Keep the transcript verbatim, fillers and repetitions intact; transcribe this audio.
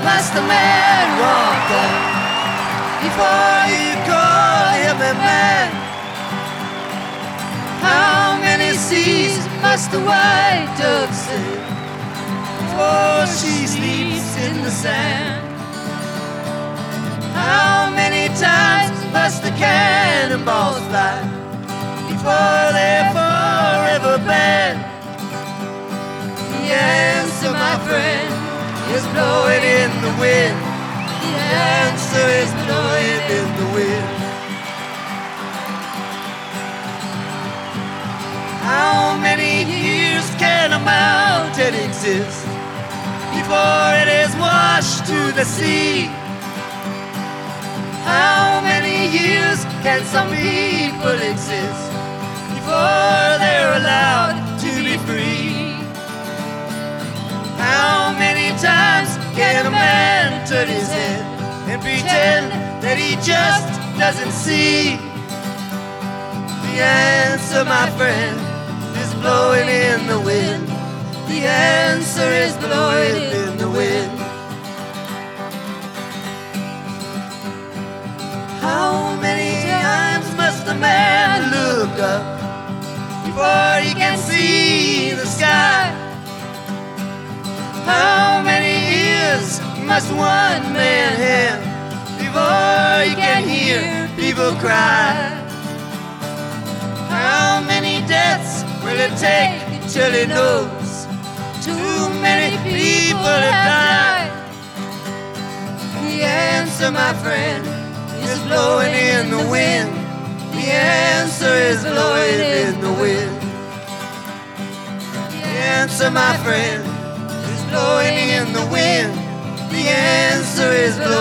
must a man walk up before you call him a man? How many seas must the white dove sail before she sleeps in the sand? How many times must the cannonballs fly before they're forever banned? The answer, my friend, is blowing in the wind. The answer is blowing in the wind. How many years can a mountain exist before it is washed to the sea? How many years can some people exist before they're allowed to be free? How many times can a man turn his head and pretend that he just doesn't see? The answer, my friend, is blowing in the wind. The answer is blowing in the wind. How many times must a man look up before he can see the sky? How many ears must one man have before he can hear people cry? How many deaths will it take till he knows too many people have died? The answer, my friend, is blowing in the wind. The answer is blowing in the wind. The answer, my friend, is blowing in the wind. The answer is blowing